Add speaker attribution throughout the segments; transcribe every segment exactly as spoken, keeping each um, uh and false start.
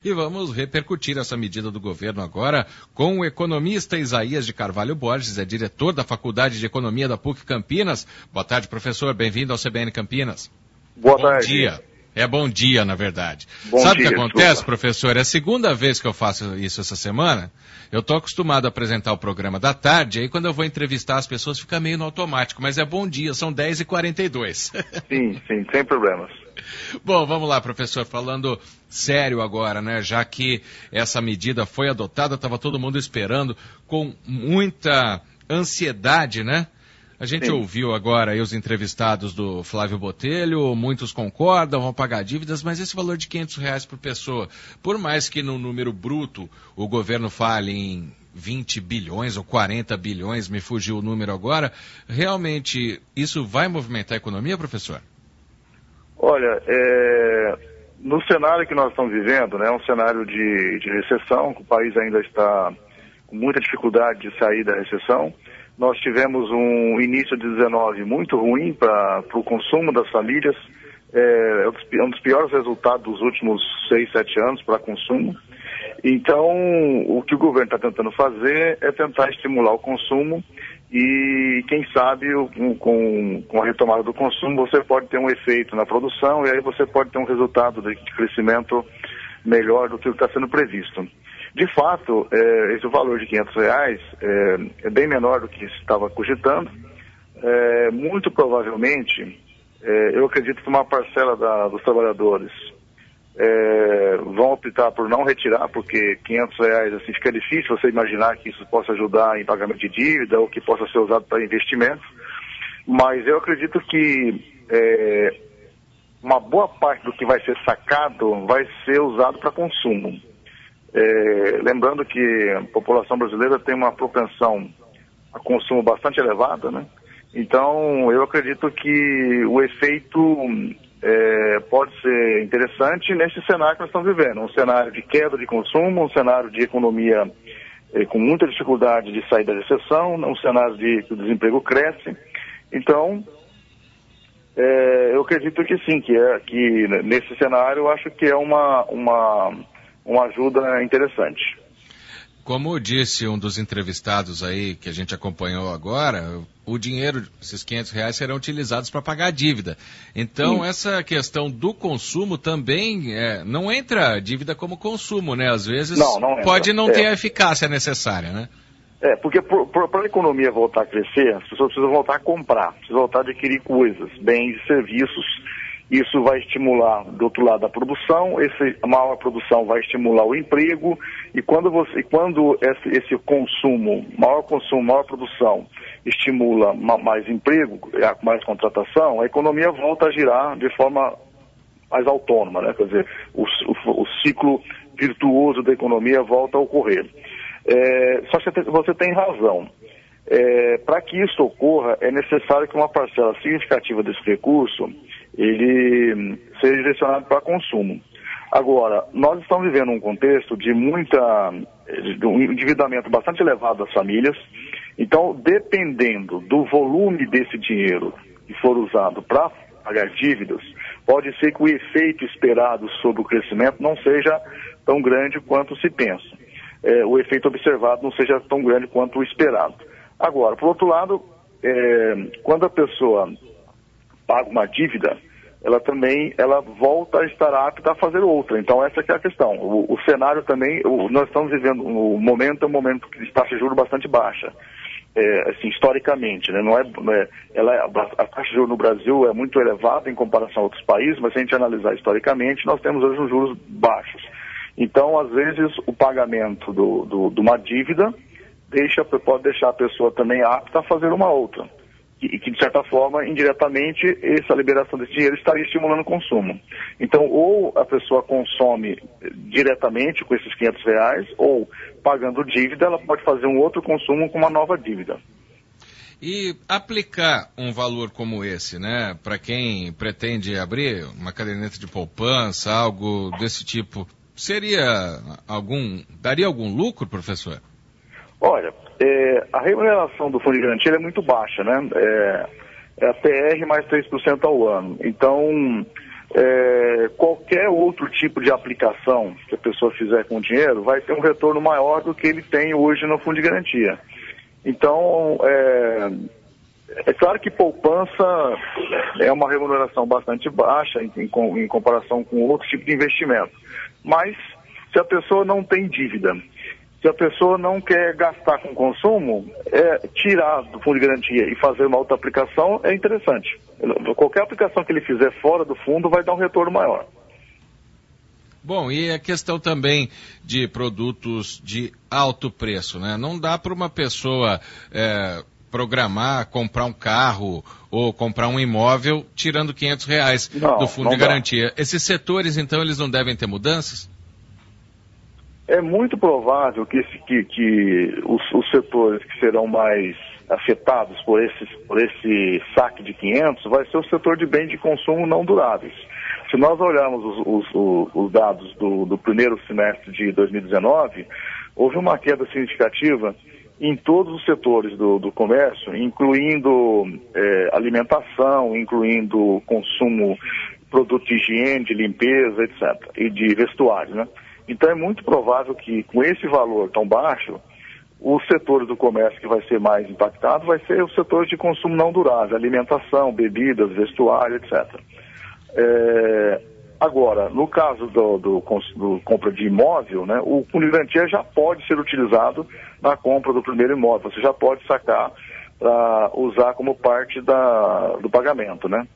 Speaker 1: E vamos repercutir essa medida do governo agora com o economista Isaías de Carvalho Borges, é diretor da Faculdade de Economia da P U C Campinas. Boa tarde, professor. Bem-vindo ao C B N Campinas.
Speaker 2: Boa
Speaker 1: bom
Speaker 2: tarde.
Speaker 1: dia. É bom dia, na verdade.
Speaker 2: Bom
Speaker 1: Sabe o que
Speaker 2: dia,
Speaker 1: acontece,
Speaker 2: desculpa.
Speaker 1: professor? É a segunda vez que eu faço isso essa semana. Eu estou acostumado a apresentar o programa da tarde, aí quando eu vou entrevistar as pessoas fica meio no automático, mas é bom dia, são dez e quarenta e dois.
Speaker 2: Sim, sim, sem problemas.
Speaker 1: Bom, vamos lá, professor, falando sério agora, né? Já que essa medida foi adotada, estava todo mundo esperando com muita ansiedade, né? A gente Sim. ouviu agora aí os entrevistados do Flávio Botelho, muitos concordam, vão pagar dívidas, mas esse valor de quinhentos reais por pessoa, por mais que no número bruto o governo fale em vinte bilhões ou quarenta bilhões, me fugiu o número agora, realmente isso vai movimentar a economia, professor?
Speaker 2: Olha, é, no cenário que nós estamos vivendo, né, um cenário de, de recessão, que o país ainda está com muita dificuldade de sair da recessão. Nós tivemos um início de dezenove muito ruim para o consumo das famílias, é, é um dos piores resultados dos últimos seis, sete anos para consumo. Então, o que o governo está tentando fazer é tentar estimular o consumo e, quem sabe, com, com a retomada do consumo, você pode ter um efeito na produção e aí você pode ter um resultado de crescimento melhor do que o que está sendo previsto. De fato, é, esse valor de quinhentos reais é, é bem menor do que se estava cogitando. É, muito provavelmente, é, eu acredito que uma parcela da, dos trabalhadores é, vão optar por não retirar, porque quinhentos reais assim, fica difícil você imaginar que isso possa ajudar em pagamento de dívida ou que possa ser usado para investimento. Mas eu acredito que é, uma boa parte do que vai ser sacado vai ser usado para consumo. É, lembrando que a população brasileira tem uma propensão a consumo bastante elevada, né? Então, eu acredito que o efeito é, pode ser interessante nesse cenário que nós estamos vivendo. Um cenário de queda de consumo, um cenário de economia é, com muita dificuldade de sair da recessão, um cenário de que o desemprego cresce. Então, é, eu acredito que sim, que, é, que nesse cenário eu acho que é uma... uma uma ajuda interessante.
Speaker 1: Como disse um dos entrevistados aí, que a gente acompanhou agora, o dinheiro, esses quinhentos reais, serão utilizados para pagar a dívida. Então, Sim. essa questão do consumo também, é, não entra a dívida como consumo, né? Às vezes
Speaker 2: não, não
Speaker 1: pode não
Speaker 2: é.
Speaker 1: ter a eficácia necessária, né?
Speaker 2: É, porque para a economia voltar a crescer, as pessoas precisam voltar a comprar, precisam voltar a adquirir coisas, bens e serviços. Isso vai estimular, do outro lado, a produção, esse, a maior produção vai estimular o emprego, e quando, você, quando esse, esse consumo, maior consumo, maior produção, estimula ma, mais emprego, mais contratação, a economia volta a girar de forma mais autônoma, né? Quer dizer, o, o, o ciclo virtuoso da economia volta a ocorrer. É, só que você tem razão. É, para que isso ocorra, é necessário que uma parcela significativa desse recurso ele seja direcionado para consumo. Agora, nós estamos vivendo um contexto de muita, de um endividamento bastante elevado das famílias. Então, dependendo do volume desse dinheiro que for usado para pagar dívidas, pode ser que o efeito esperado sobre o crescimento não seja tão grande quanto se pensa. É, o efeito observado não seja tão grande quanto o esperado. Agora, por outro lado, é, quando a pessoa paga uma dívida, ela também ela volta a estar apta a fazer outra. Então, essa que é a questão. O, o cenário também, o, nós estamos vivendo, o momento é um momento de taxa de juros bastante baixa. É, assim, historicamente, né? Não é, não é, ela é, a taxa de juros no Brasil é muito elevada em comparação a outros países, mas se a gente analisar historicamente, nós temos hoje uns juros baixos. Então, às vezes, o pagamento do, do, de uma dívida deixa, pode deixar a pessoa também apta a fazer uma outra. E que, de certa forma, indiretamente, essa liberação desse dinheiro estaria estimulando o consumo. Então, ou a pessoa consome diretamente com esses quinhentos reais, ou, pagando dívida, ela pode fazer um outro consumo com uma nova dívida.
Speaker 1: E aplicar um valor como esse, né, para quem pretende abrir uma caderneta de poupança, algo desse tipo, seria algum, daria algum lucro, professor?
Speaker 2: Olha, é, a remuneração do fundo de garantia é muito baixa, né? É, é a P R mais três por cento ao ano. Então, é, qualquer outro tipo de aplicação que a pessoa fizer com o dinheiro vai ter um retorno maior do que ele tem hoje no fundo de garantia. Então, é, é claro que poupança é uma remuneração bastante baixa em, em, em comparação com outro tipo de investimento. Mas, se a pessoa não tem dívida, se a pessoa não quer gastar com consumo, é, tirar do fundo de garantia e fazer uma outra aplicação é interessante. Qualquer aplicação que ele fizer fora do fundo vai dar um retorno maior.
Speaker 1: Bom, e a questão também de produtos de alto preço, né? Não dá para uma pessoa é, programar, comprar um carro ou comprar um imóvel tirando quinhentos reais não, do fundo de garantia. Dá. Esses setores, então, eles não devem ter mudanças?
Speaker 2: É muito provável que, esse, que, que os, os setores que serão mais afetados por, esses, por esse saque de quinhentos vai ser o setor de bens de consumo não duráveis. Se nós olharmos os, os, os dados do, do primeiro semestre de dois mil e dezenove, houve uma queda significativa em todos os setores do, do comércio, incluindo é, alimentação, incluindo consumo, produto de higiene, de limpeza, etcétera, e de vestuário, né? Então é muito provável que com esse valor tão baixo, os setores do comércio que vai ser mais impactado vai ser os setores de consumo não durável, alimentação, bebidas, vestuário, etcétera. É, agora, no caso do, do, do compra de imóvel, né, o fundo de garantia já pode ser utilizado na compra do primeiro imóvel. Você já pode sacar para usar como parte da, do pagamento, né?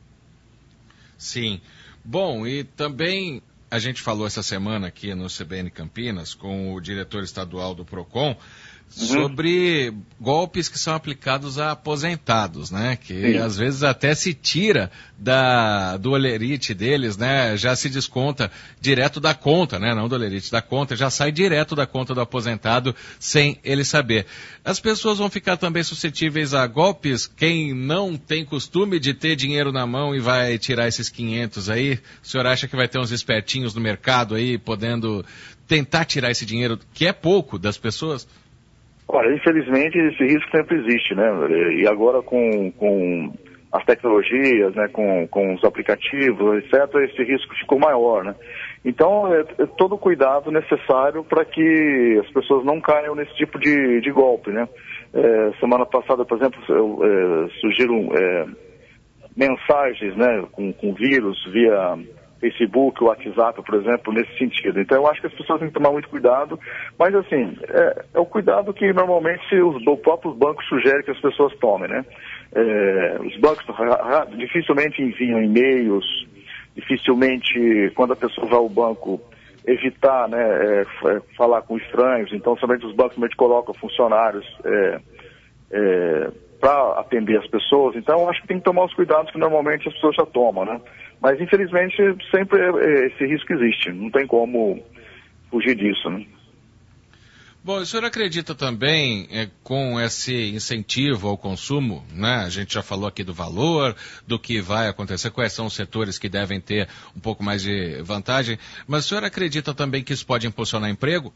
Speaker 1: Sim. Bom, e também a gente falou essa semana aqui no C B N Campinas com o diretor estadual do PROCON sobre uhum. golpes que são aplicados a aposentados, né? Que Sim. às vezes até se tira da, do olerite deles, né? Já se desconta direto da conta, né? Não do olerite, da conta, já sai direto da conta do aposentado sem ele saber. As pessoas vão ficar também suscetíveis a golpes? Quem não tem costume de ter dinheiro na mão e vai tirar esses quinhentos aí, o senhor acha que vai ter uns espertinhos no mercado aí, podendo tentar tirar esse dinheiro, que é pouco, das pessoas?
Speaker 2: Olha, infelizmente esse risco sempre existe, né? E agora com, com as tecnologias, né? com, com os aplicativos, etcétera, esse risco ficou maior, né? Então, é, é todo o cuidado necessário para que as pessoas não caiam nesse tipo de, de golpe, né? É, semana passada, por exemplo, eu, é, surgiram é, mensagens, né? Com, com vírus via Facebook, WhatsApp, por exemplo, nesse sentido. Então, eu acho que as pessoas têm que tomar muito cuidado, mas, assim, é, é o cuidado que, normalmente, os, os próprios bancos sugerem que as pessoas tomem, né? É, os bancos dificilmente enviam e-mails, dificilmente, quando a pessoa vai ao banco, evitar, né, é, é, falar com estranhos. Então, somente os bancos somente colocam funcionários é, é, para atender as pessoas. Então, eu acho que tem que tomar os cuidados que, normalmente, as pessoas já tomam, né? Mas, infelizmente, sempre esse risco existe. Não tem como fugir disso, né?
Speaker 1: Bom, o senhor acredita também é, com esse incentivo ao consumo, né? A gente já falou aqui do valor, do que vai acontecer, quais são os setores que devem ter um pouco mais de vantagem, mas o senhor acredita também que isso pode impulsionar emprego?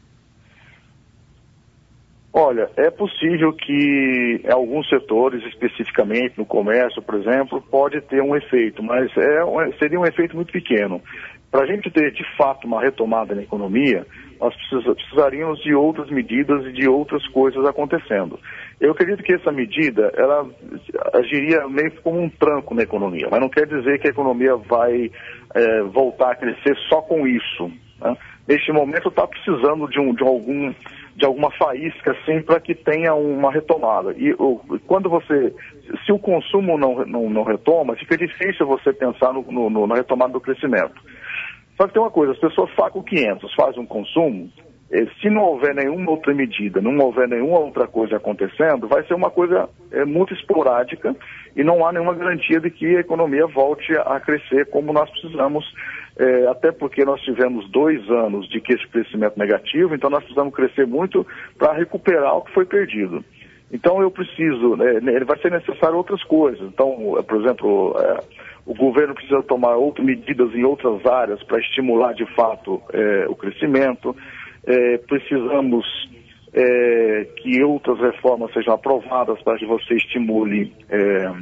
Speaker 2: Olha, é possível que em alguns setores, especificamente no comércio, por exemplo, pode ter um efeito, mas é um, seria um efeito muito pequeno. Para a gente ter, de fato, uma retomada na economia, nós precisa, precisaríamos de outras medidas e de outras coisas acontecendo. Eu acredito que essa medida, ela agiria meio como um tranco na economia, mas não quer dizer que a economia vai é, voltar a crescer só com isso, né? Neste momento está precisando de, um, de algum... de alguma faísca, assim, para que tenha uma retomada. E o, quando você, se o consumo não, não, não retoma, fica difícil você pensar no, no, na retomada do crescimento. Só que tem uma coisa, as pessoas sacam quinhentos, fazem um consumo, eh, se não houver nenhuma outra medida, não houver nenhuma outra coisa acontecendo, vai ser uma coisa eh, muito esporádica e não há nenhuma garantia de que a economia volte a crescer como nós precisamos. É, até porque nós tivemos dois anos de crescimento negativo, então nós precisamos crescer muito para recuperar o que foi perdido. Então eu preciso, né, vai ser necessário outras coisas. Então, por exemplo, é, o governo precisa tomar outras medidas em outras áreas para estimular de fato é, o crescimento. É, precisamos é, que outras reformas sejam aprovadas para que você estimule é,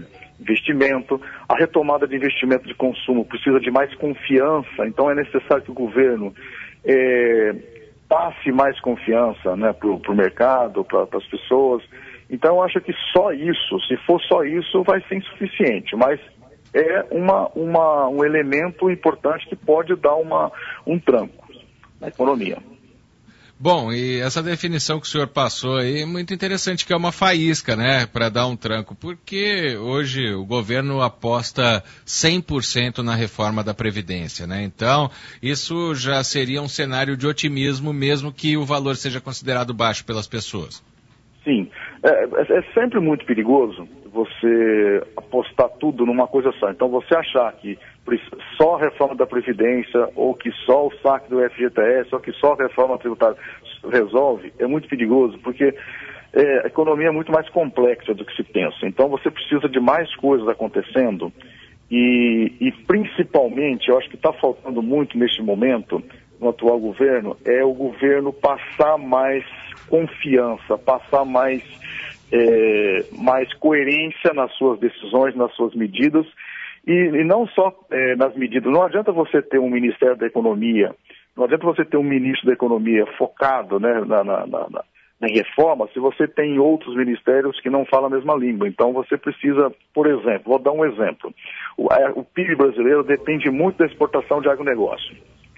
Speaker 2: investimento, a retomada de investimento de consumo precisa de mais confiança, então é necessário que o governo é, passe mais confiança, né, para o mercado, para as pessoas. Então eu acho que só isso, se for só isso, vai ser insuficiente, mas é uma, uma, um elemento importante que pode dar uma, um tranco na economia.
Speaker 1: Bom, e essa definição que o senhor passou aí é muito interessante, que é uma faísca, né, para dar um tranco, porque hoje o governo aposta cem por cento na reforma da Previdência, né, então isso já seria um cenário de otimismo, mesmo que o valor seja considerado baixo pelas pessoas.
Speaker 2: Sim, é, é sempre muito perigoso você apostar tudo numa coisa só. Então você achar que só a reforma da Previdência, ou que só o saque do F G T S, ou que só a reforma tributária resolve, é muito perigoso, porque é, a economia é muito mais complexa do que se pensa. Então você precisa de mais coisas acontecendo e, e principalmente, eu acho que está faltando muito neste momento, no atual governo, é o governo passar mais confiança, passar mais, é, mais coerência nas suas decisões, nas suas medidas, e, e não só é, nas medidas. Não adianta você ter um Ministério da Economia, não adianta você ter um ministro da Economia focado, né, na, na, na, na reforma, se você tem outros ministérios que não falam a mesma língua. Então você precisa, por exemplo, vou dar um exemplo, o, a, o P I B brasileiro depende muito da exportação de agronegócio.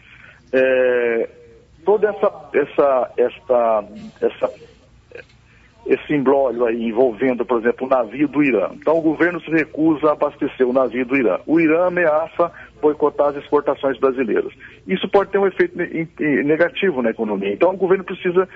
Speaker 2: É, toda essa, essa, essa, essa, esse imbróglio aí envolvendo, por exemplo, o navio do Irã. Então o governo se recusa a abastecer o navio do Irã. O Irã ameaça boicotar as exportações brasileiras. Isso pode ter um efeito negativo na economia. Então o governo precisa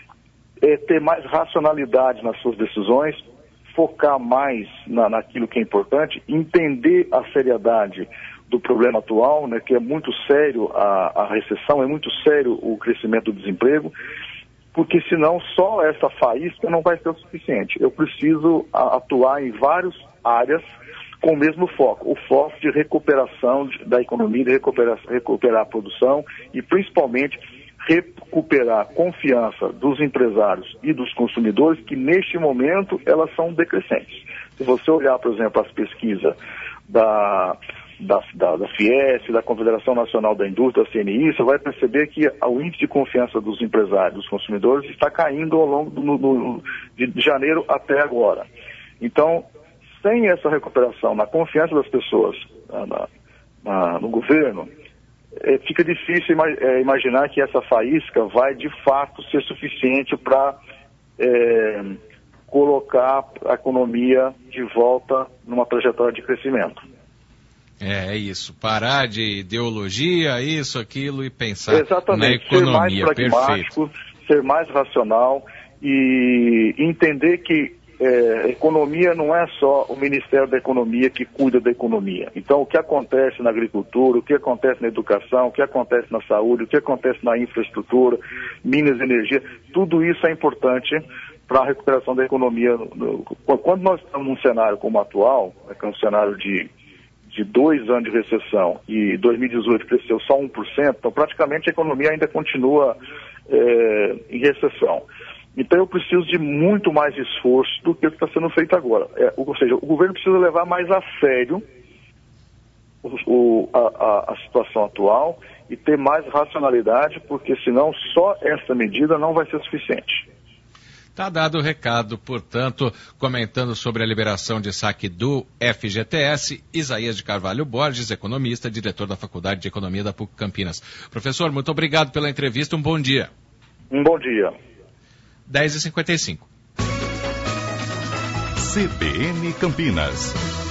Speaker 2: é, ter mais racionalidade nas suas decisões, focar mais na, naquilo que é importante, entender a seriedade do problema atual, né, que é muito sério a, a recessão, é muito sério o crescimento do desemprego, porque senão só essa faísca não vai ser o suficiente. Eu preciso a, atuar em várias áreas com o mesmo foco, o foco de recuperação de, da economia, de recuperar, recuperar a produção e principalmente recuperar a confiança dos empresários e dos consumidores, que neste momento elas são decrescentes. Se você olhar, por exemplo, as pesquisas da... Da, da, da Fies, da Confederação Nacional da Indústria, da C N I, você vai perceber que o índice de confiança dos empresários, dos consumidores, está caindo ao longo do, do, de janeiro até agora. Então, sem essa recuperação na confiança das pessoas na, na, no governo, é, fica difícil ima, é, imaginar que essa faísca vai de fato ser suficiente para é, colocar a economia de volta numa trajetória de crescimento.
Speaker 1: É, é isso, parar de ideologia, isso, aquilo e pensar
Speaker 2: Exatamente,
Speaker 1: na economia.
Speaker 2: Ser mais pragmático, perfeito. Ser mais racional e entender que é, economia não é só o Ministério da Economia que cuida da economia. Então o que acontece na agricultura, o que acontece na educação, o que acontece na saúde, o que acontece na infraestrutura, minas e energia, tudo isso é importante para a recuperação da economia. Quando nós estamos num cenário como o atual, que é um cenário de de dois anos de recessão e dois mil e dezoito cresceu só um por cento, então praticamente a economia ainda continua é, em recessão. Então eu preciso de muito mais esforço do que o que está sendo feito agora. É, ou seja, o governo precisa levar mais a sério o, o, a, a, a situação atual e ter mais racionalidade, porque senão só essa medida não vai ser suficiente.
Speaker 1: Está dado o recado, portanto, comentando sobre a liberação de saque do F G T S, Isaías de Carvalho Borges, economista, diretor da Faculdade de Economia da P U C Campinas. Professor, muito obrigado pela entrevista, um bom dia.
Speaker 2: Um bom dia.
Speaker 1: dez e cinquenta e cinco.
Speaker 3: C B N Campinas.